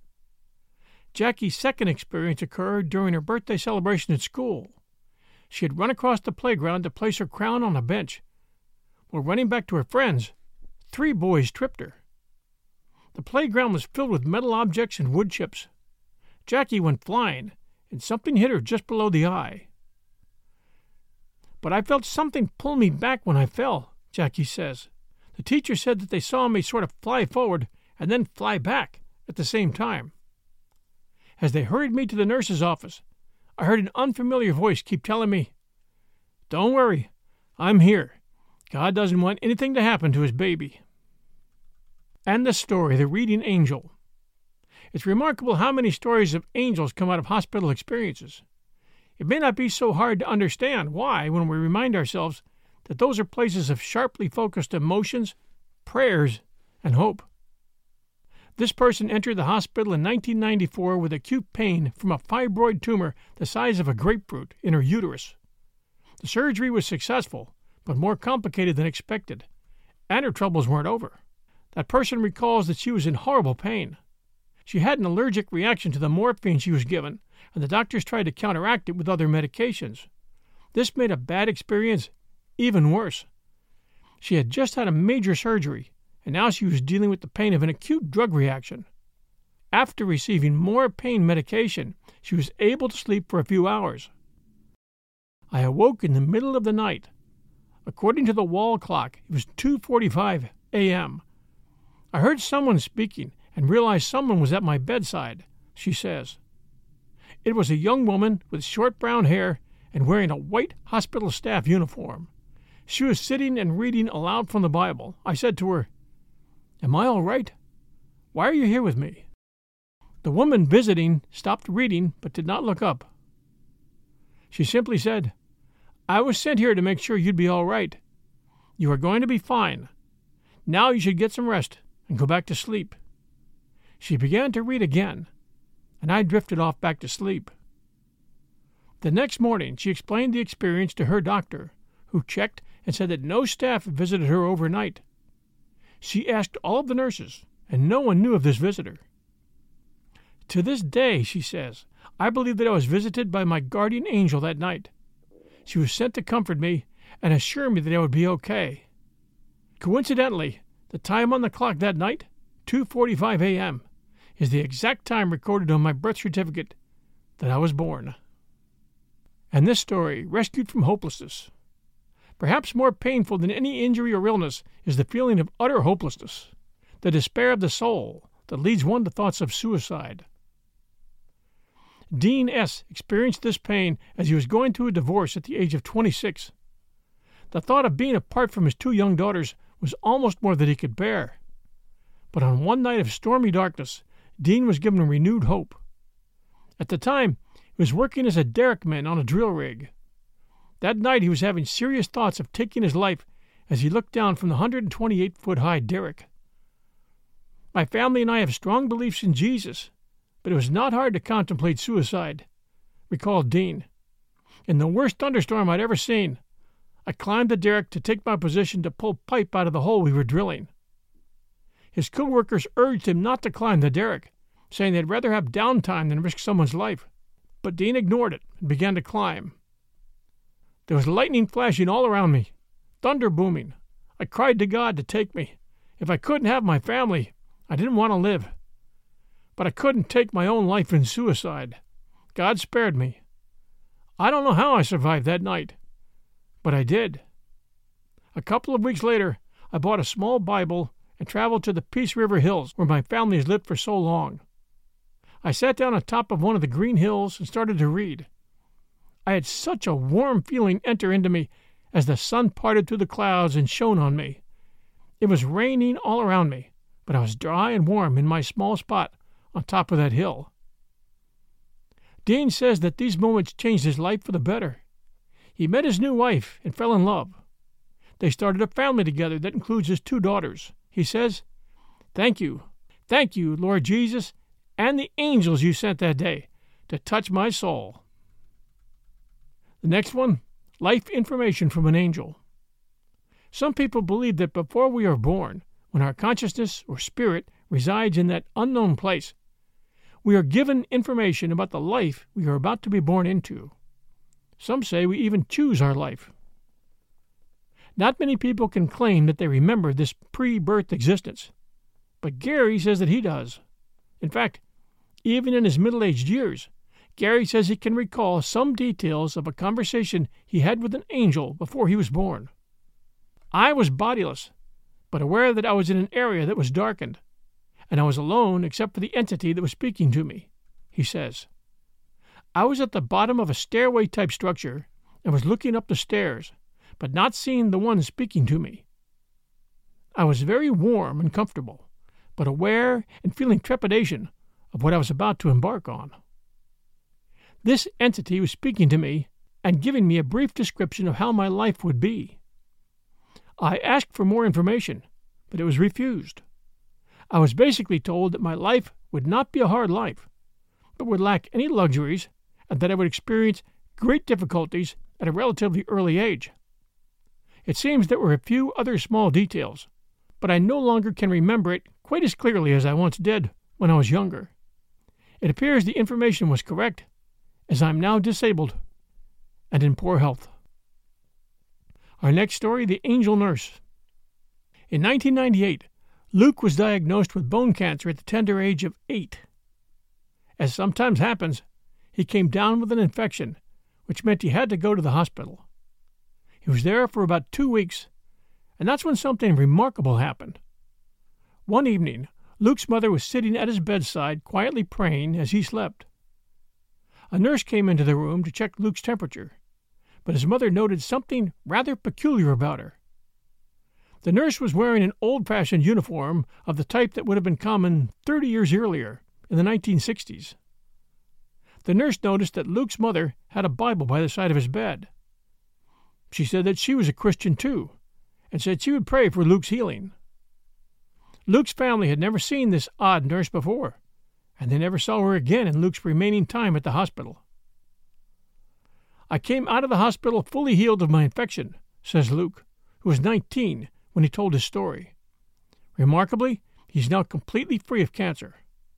Jackie's second experience occurred during her birthday celebration at school. She had run across the playground to place her crown on a bench. While running back to her friends, three boys tripped her. The playground was filled with metal objects and wood chips. Jackie went flying, and something hit her just below the eye. But I felt something pull me back when I fell, Jackie says. The teacher said that they saw me sort of fly forward and then fly back at the same time. As they hurried me to the nurse's office, I heard an unfamiliar voice keep telling me, "Don't worry, I'm here. God doesn't want anything to happen to his baby." And the story, The Reading Angel. It's remarkable how many stories of angels come out of hospital experiences. It may not be so hard to understand why when we remind ourselves that those are places of sharply focused emotions, prayers, and hope. This person entered the hospital in nineteen ninety-four with acute pain from a fibroid tumor the size of a grapefruit in her uterus. The surgery was successful, but more complicated than expected, and her troubles weren't over. That person recalls that she was in horrible pain. She had an allergic reaction to the morphine she was given, and the doctors tried to counteract it with other medications. This made a bad experience even worse. She had just had a major surgery, and now she was dealing with the pain of an acute drug reaction. After receiving more pain medication, she was able to sleep for a few hours. I awoke in the middle of the night. According to the wall clock, it was two forty-five a.m. I heard someone speaking and realized someone was at my bedside, she says. It was a young woman with short brown hair and wearing a white hospital staff uniform. She was sitting and reading aloud from the Bible. I said to her, "Am I all right? Why are you here with me?" The woman visiting stopped reading but did not look up. She simply said, "I was sent here to make sure you'd be all right. You are going to be fine. Now you should get some rest and go back to sleep." She began to read again, and I drifted off back to sleep. The next morning she explained the experience to her doctor, who checked and said that no staff had visited her overnight. She asked all of the nurses, and no one knew of this visitor. To this day, she says, I believe that I was visited by my guardian angel that night. She was sent to comfort me and assure me that I would be okay. Coincidentally, the time on the clock that night, two forty-five a.m., is the exact time recorded on my birth certificate that I was born. And this story, rescued from hopelessness. Perhaps more painful than any injury or illness is the feeling of utter hopelessness, the despair of the soul that leads one to thoughts of suicide. Dean S. experienced this pain as he was going through a divorce at the age of twenty-six. The thought of being apart from his two young daughters was almost more than he could bear. But on one night of stormy darkness, Dean was given renewed hope. At the time, he was working as a derrickman on a drill rig. That night he was having serious thoughts of taking his life as he looked down from the one hundred twenty-eight foot high derrick. My family and I have strong beliefs in Jesus, but it was not hard to contemplate suicide, recalled Dean. In the worst thunderstorm I'd ever seen, I climbed the derrick to take my position to pull pipe out of the hole we were drilling. His co-workers urged him not to climb the derrick, saying they'd rather have downtime than risk someone's life. But Dean ignored it and began to climb. There was lightning flashing all around me, thunder booming. I cried to God to take me. If I couldn't have my family, I didn't want to live. But I couldn't take my own life in suicide. God spared me. I don't know how I survived that night, but I did. A couple of weeks later, I bought a small Bible and traveled to the Peace River Hills, where my family has lived for so long. I sat down on top of one of the green hills and started to read. I had such a warm feeling enter into me as the sun parted through the clouds and shone on me. It was raining all around me, but I was dry and warm in my small spot on top of that hill. Dean says that these moments changed his life for the better. He met his new wife and fell in love. They started a family together that includes his two daughters. He says, "Thank you, thank you, Lord Jesus, and the angels you sent that day to touch my soul." The next one, life information from an angel. Some people believe that before we are born, when our consciousness or spirit resides in that unknown place, we are given information about the life we are about to be born into. Some say we even choose our life. Not many people can claim that they remember this pre-birth existence, but Gary says that he does. In fact, even in his middle-aged years, Gary says he can recall some details of a conversation he had with an angel before he was born. I was bodiless, but aware that I was in an area that was darkened, and I was alone except for the entity that was speaking to me, he says. I was at the bottom of a stairway-type structure and was looking up the stairs, but not seeing the one speaking to me. I was very warm and comfortable, but aware and feeling trepidation of what I was about to embark on. This entity was speaking to me and giving me a brief description of how my life would be. I asked for more information, but it was refused. I was basically told that my life would not be a hard life, but would lack any luxuries, and that I would experience great difficulties at a relatively early age. It seems there were a few other small details, but I no longer can remember it quite as clearly as I once did when I was younger. It appears the information was correct, as I am now disabled and in poor health. Our next story, the angel nurse. In nineteen ninety-eight, Luke was diagnosed with bone cancer at the tender age of eight. As sometimes happens, he came down with an infection, which meant he had to go to the hospital. He was there for about two weeks, and that's when something remarkable happened. One evening, Luke's mother was sitting at his bedside quietly praying as he slept. A nurse came into the room to check Luke's temperature, but his mother noted something rather peculiar about her. The nurse was wearing an old-fashioned uniform of the type that would have been common thirty years earlier, in the nineteen sixties. The nurse noticed that Luke's mother had a Bible by the side of his bed. She said that she was a Christian too, and said she would pray for Luke's healing. Luke's family had never seen this odd nurse before, and they never saw her again in Luke's remaining time at the hospital. "I came out of the hospital fully healed of my infection," says Luke, who was nineteen when he told his story. Remarkably, he's now completely free of cancer.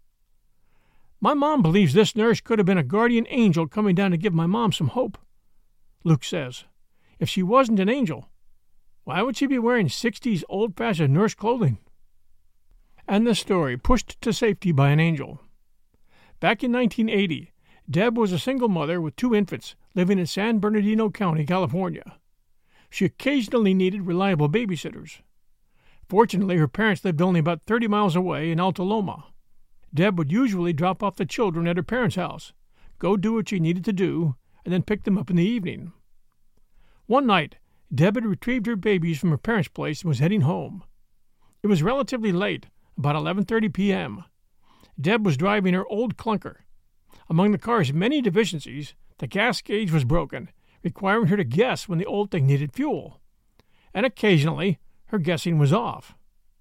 "My mom believes this nurse could have been a guardian angel coming down to give my mom some hope," Luke says. "If she wasn't an angel, why would she be wearing sixties old-fashioned nurse clothing?" And the story pushed to safety by an angel. Back in nineteen eighty, Deb was a single mother with two infants living in San Bernardino County, California. She occasionally needed reliable babysitters. Fortunately, her parents lived only about thirty miles away in Alta Loma. Deb would usually drop off the children at her parents' house, go do what she needed to do, and then pick them up in the evening. One night, Deb had retrieved her babies from her parents' place and was heading home. It was relatively late, about eleven thirty p.m. Deb was driving her old clunker. Among the car's many deficiencies, the gas gauge was broken, requiring her to guess when the old thing needed fuel. And occasionally, her guessing was off.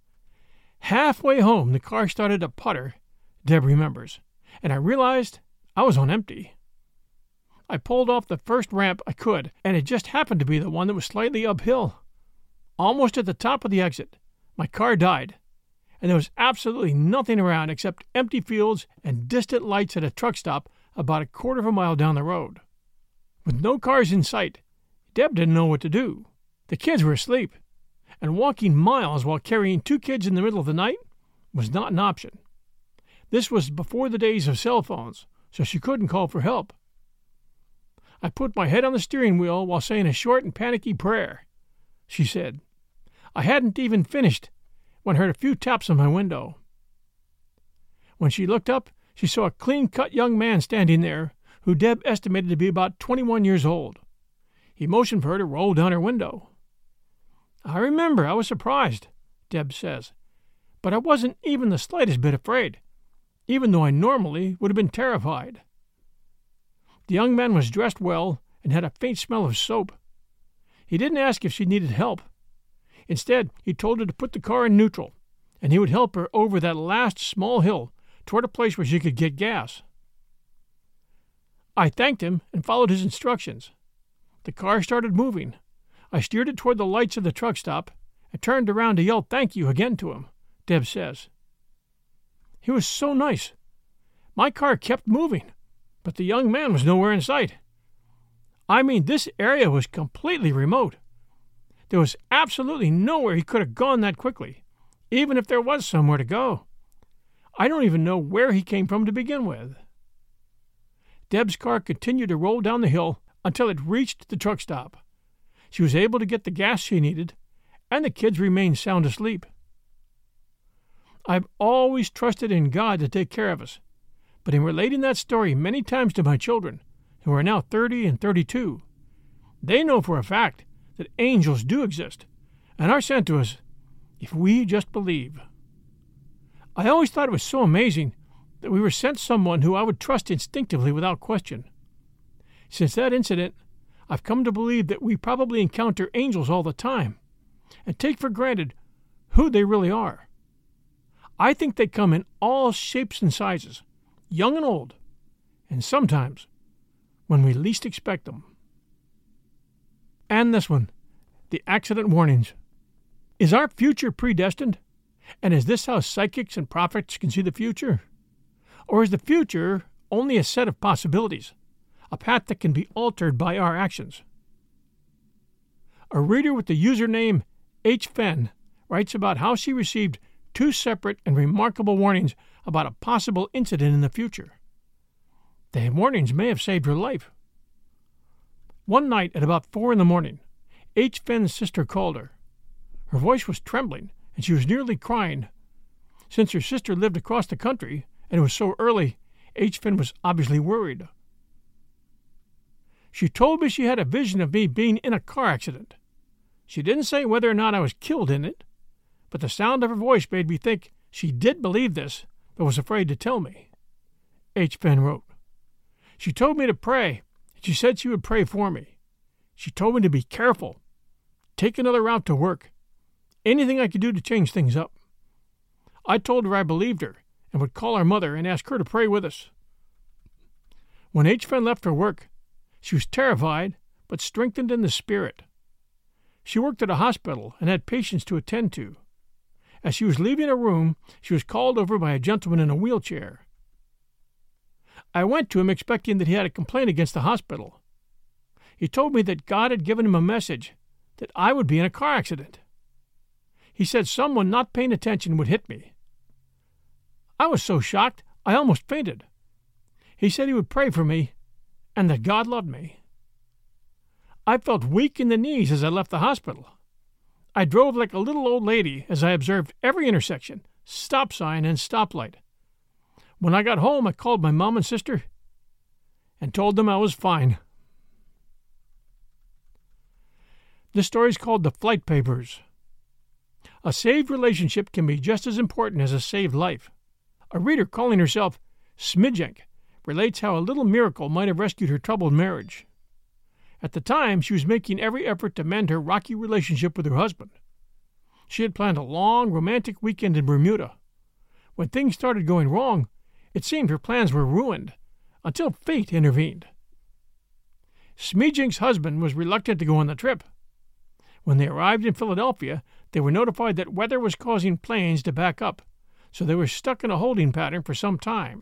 Halfway home, the car started to putter, Deb remembers, and I realized I was on empty. I pulled off the first ramp I could, and it just happened to be the one that was slightly uphill. Almost at the top of the exit, my car died, and there was absolutely nothing around except empty fields and distant lights at a truck stop about a quarter of a mile down the road. With no cars in sight, Deb didn't know what to do. The kids were asleep, and walking miles while carrying two kids in the middle of the night was not an option. This was before the days of cell phones, so she couldn't call for help. I put my head on the steering wheel while saying a short and panicky prayer, she said. I hadn't even finished when I heard a few taps on my window. When she looked up, she saw a clean-cut young man standing there, who Deb estimated to be about twenty-one years old. He motioned for her to roll down her window. I remember I was surprised, Deb says, but I wasn't even the slightest bit afraid, even though I normally would have been terrified. The young man was dressed well and had a faint smell of soap. He didn't ask if she needed help. Instead, he told her to put the car in neutral, and he would help her over that last small hill toward a place where she could get gas. I thanked him and followed his instructions. The car started moving. I steered it toward the lights of the truck stop and turned around to yell thank you again to him, Deb says. He was so nice. My car kept moving, but the young man was nowhere in sight. I mean, this area was completely remote. There was absolutely nowhere he could have gone that quickly, even if there was somewhere to go. I don't even know where he came from to begin with. Deb's car continued to roll down the hill until it reached the truck stop. She was able to get the gas she needed, and the kids remained sound asleep. I've always trusted in God to take care of us, but in relating that story many times to my children, who are now thirty and thirty-two, they know for a fact that angels do exist and are sent to us if we just believe. I always thought it was so amazing that we were sent someone who I would trust instinctively without question. Since that incident, I've come to believe that we probably encounter angels all the time and take for granted who they really are. I think they come in all shapes and sizes, young and old, and sometimes when we least expect them. And this one, the accident warnings. Is our future predestined? And is this how psychics and prophets can see the future? Or is the future only a set of possibilities, a path that can be altered by our actions? A reader with the username H Fen writes about how she received two separate and remarkable warnings about a possible incident in the future. The warnings may have saved her life. One night at about four in the morning, H. Fen's sister called her. Her voice was trembling, and she was nearly crying. Since her sister lived across the country, and it was so early, H. Finn was obviously worried. She told me she had a vision of me being in a car accident. She didn't say whether or not I was killed in it, but the sound of her voice made me think she did believe this, but was afraid to tell me. H. Finn wrote, "She told me to pray, and she said she would pray for me. She told me to be careful, take another route to work, anything I could do to change things up. I told her I believed her and would call our mother and ask her to pray with us." When H. Finn left for work, she was terrified but strengthened in the spirit. She worked at a hospital and had patients to attend to. As she was leaving a room, she was called over by a gentleman in a wheelchair. I went to him expecting that he had a complaint against the hospital. He told me that God had given him a message that I would be in a car accident. He said someone not paying attention would hit me. I was so shocked I almost fainted. He said he would pray for me and that God loved me. I felt weak in the knees as I left the hospital. I drove like a little old lady as I observed every intersection, stop sign, and stoplight. When I got home, I called my mom and sister and told them I was fine. This story is called The Flight Papers. A saved relationship can be just as important as a saved life. A reader calling herself Smidjenk relates how a little miracle might have rescued her troubled marriage. At the time, she was making every effort to mend her rocky relationship with her husband. She had planned a long, romantic weekend in Bermuda. When things started going wrong, it seemed her plans were ruined, until fate intervened. Smidjenk's husband was reluctant to go on the trip. When they arrived in Philadelphia, they were notified that weather was causing planes to back up, so they were stuck in a holding pattern for some time.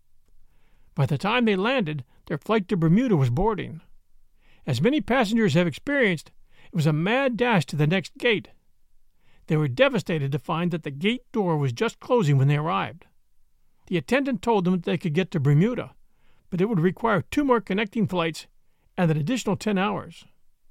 By the time they landed, their flight to Bermuda was boarding. As many passengers have experienced, it was a mad dash to the next gate. They were devastated to find that the gate door was just closing when they arrived. The attendant told them that they could get to Bermuda, but it would require two more connecting flights and an additional ten hours.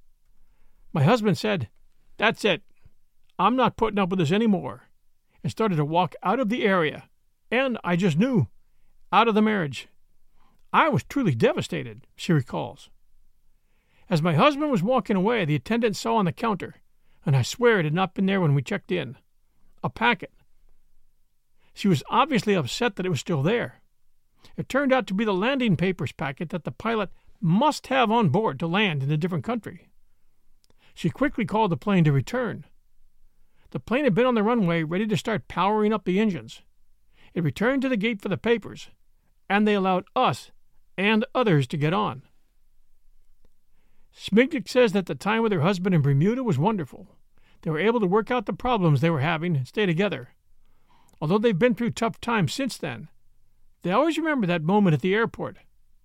My husband said, "That's it. I'm not putting up with this anymore," and started to walk out of the area, and I just knew, out of the marriage. I was truly devastated, she recalls. As my husband was walking away, the attendant saw on the counter, and I swear it had not been there when we checked in, a packet. She was obviously upset that it was still there. It turned out to be the landing papers packet that the pilot must have on board to land in a different country. She quickly called the plane to return. The plane had been on the runway ready to start powering up the engines. It returned to the gate for the papers, and they allowed us and others to get on. Smidjenk says that the time with her husband in Bermuda was wonderful. They were able to work out the problems they were having and stay together. Although they've been through tough times since then, they always remember that moment at the airport.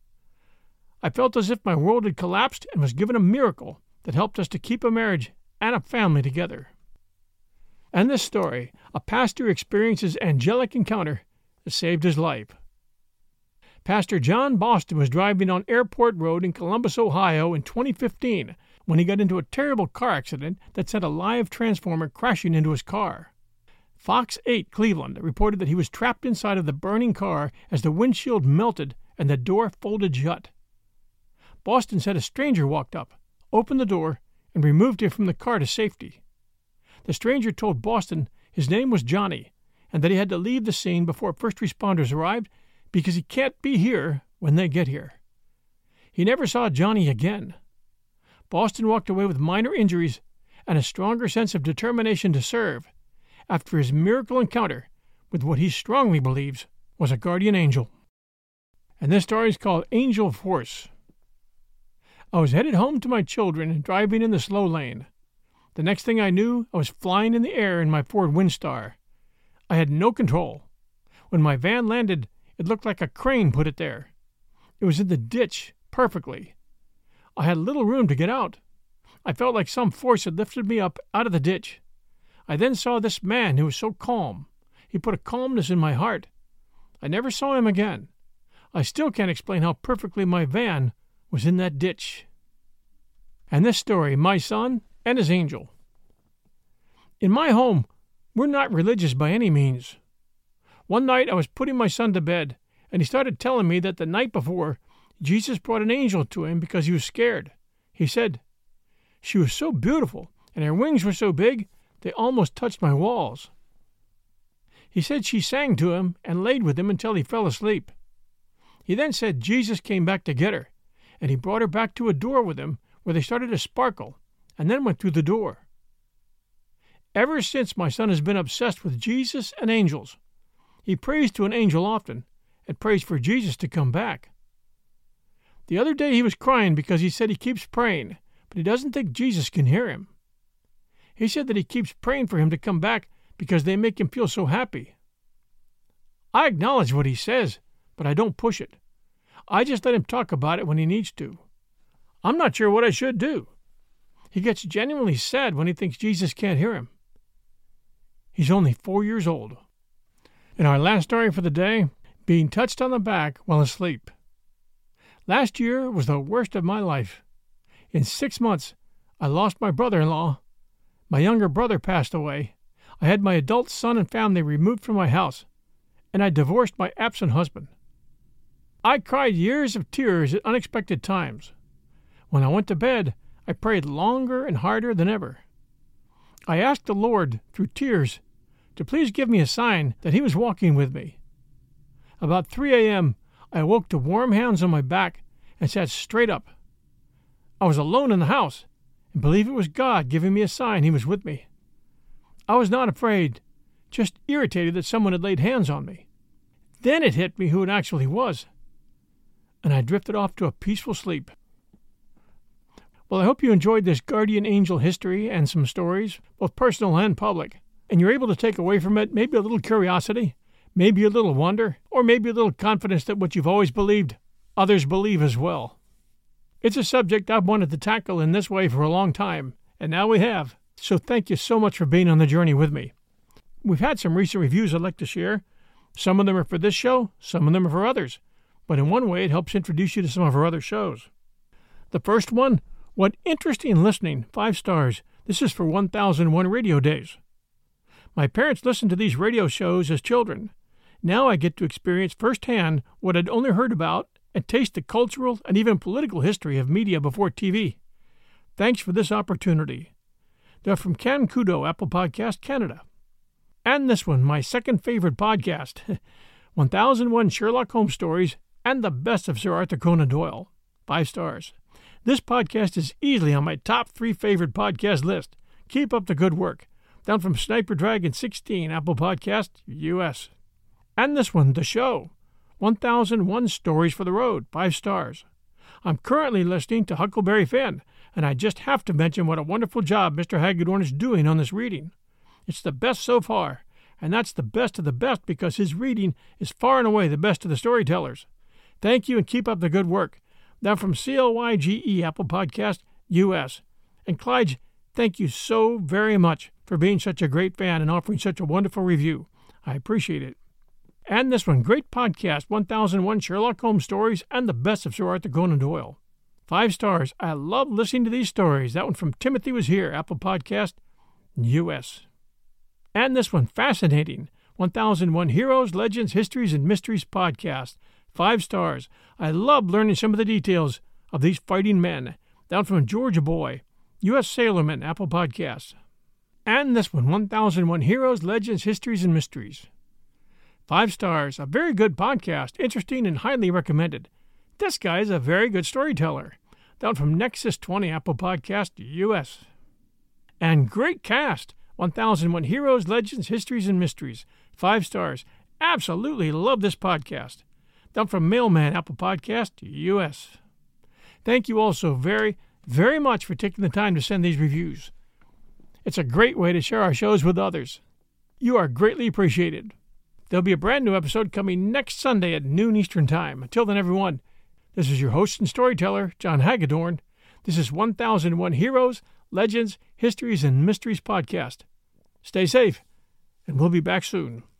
I felt as if my world had collapsed and was given a miracle that helped us to keep a marriage and a family together. And this story, a pastor experiences angelic encounter that saved his life. Pastor John Boston was driving on Airport Road in Columbus, Ohio in twenty fifteen when he got into a terrible car accident that sent a live transformer crashing into his car. Fox eight Cleveland reported that he was trapped inside of the burning car as the windshield melted and the door folded shut. Boston said a stranger walked up, opened the door, and removed him from the car to safety. The stranger told Boston his name was Johnny and that he had to leave the scene before first responders arrived because he can't be here when they get here. He never saw Johnny again. Boston walked away with minor injuries and a stronger sense of determination to serve after his miracle encounter with what he strongly believes was a guardian angel. And this story is called Angel Force. I was headed home to my children, driving in the slow lane. The next thing I knew, I was flying in the air in my Ford Windstar. I had no control. When my van landed, it looked like a crane put it there. It was in the ditch, perfectly. I had little room to get out. I felt like some force had lifted me up out of the ditch. I then saw this man who was so calm. He put a calmness in my heart. I never saw him again. I still can't explain how perfectly my van was in that ditch. And this story, My Son and His Angel. In my home, we're not religious by any means. One night I was putting my son to bed, and he started telling me that the night before, Jesus brought an angel to him because he was scared. He said, "She was so beautiful, and her wings were so big, they almost touched my walls." He said she sang to him and laid with him until he fell asleep. He then said Jesus came back to get her, and he brought her back to a door with him where they started to sparkle, and then went through the door. Ever since, my son has been obsessed with Jesus and angels. He prays to an angel often, and prays for Jesus to come back. The other day he was crying because he said he keeps praying, but he doesn't think Jesus can hear him. He said that he keeps praying for him to come back because they make him feel so happy. I acknowledge what he says, but I don't push it. I just let him talk about it when he needs to. I'm not sure what I should do. He gets genuinely sad when he thinks Jesus can't hear him. He's only four years old. And our last story for the day, being touched on the back while asleep. Last year was the worst of my life. In six months, I lost my brother-in-law. My younger brother passed away. I had my adult son and family removed from my house, and I divorced my absent husband. I cried years of tears at unexpected times. When I went to bed, I prayed longer and harder than ever. I asked the Lord, through tears, to please give me a sign that he was walking with me. About three a.m., I awoke to warm hands on my back and sat straight up. I was alone in the house and believed it was God giving me a sign he was with me. I was not afraid, just irritated that someone had laid hands on me. Then it hit me who it actually was, and I drifted off to a peaceful sleep. Well, I hope you enjoyed this guardian angel history and some stories, both personal and public, and you're able to take away from it maybe a little curiosity, maybe a little wonder, or maybe a little confidence that what you've always believed, others believe as well. It's a subject I've wanted to tackle in this way for a long time, and now we have. So thank you so much for being on the journey with me. We've had some recent reviews I'd like to share. Some of them are for this show, some of them are for others, but in one way it helps introduce you to some of our other shows. The first one, what interesting listening, five stars. This is for one thousand one radio days. My parents listened to these radio shows as children. Now I get to experience firsthand what I'd only heard about and taste the cultural and even political history of media before T V. Thanks for this opportunity. They're from Can Kudo, Apple Podcast, Canada. And this one, my second favorite podcast, one thousand one Sherlock Holmes stories and the best of Sir Arthur Conan Doyle. Five stars. This podcast is easily on my top three favorite podcast list. Keep up the good work. Down from Sniper Dragon sixteen, Apple Podcast, U S. And this one, The Show, one thousand one Stories for the Road, five stars. I'm currently listening to Huckleberry Finn, and I just have to mention what a wonderful job Mister Hagedorn is doing on this reading. It's the best so far, and that's the best of the best because his reading is far and away the best of the storytellers. Thank you and keep up the good work. Now from C L Y G E, Apple Podcast, U S. And Clyde, thank you so very much for being such a great fan and offering such a wonderful review. I appreciate it. And this one, great podcast, one thousand one Sherlock Holmes stories and the best of Sir Arthur Conan Doyle. Five stars. I love listening to these stories. That one from Timothy Was Here, Apple Podcast, U S. And this one, fascinating, one thousand one Heroes, Legends, Histories, and Mysteries podcast. Five stars. I love learning some of the details of these fighting men. Down from Georgia Boy, U S Sailorman, Apple Podcasts. And this one, one thousand one Heroes, Legends, Histories, and Mysteries. Five stars. A very good podcast, interesting and highly recommended. This guy is a very good storyteller. Down from Nexus twenty, Apple Podcast, U S. And great cast. one thousand one Heroes, Legends, Histories, and Mysteries. Five stars. Absolutely love this podcast. Down from Mailman, Apple Podcast, U S. Thank you all so very, very much for taking the time to send these reviews. It's a great way to share our shows with others. You are greatly appreciated. There'll be a brand new episode coming next Sunday at noon Eastern Time. Until then, everyone, this is your host and storyteller, John Hagedorn. This is one thousand one Heroes, Legends, Histories, and Mysteries podcast. Stay safe, and we'll be back soon.